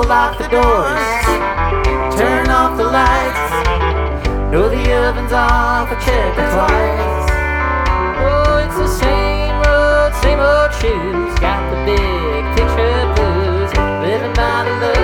lock the doors, turn off the lights, know the oven's off, I check it twice. Oh, it's the same old shoes, got the big picture blues, living by the love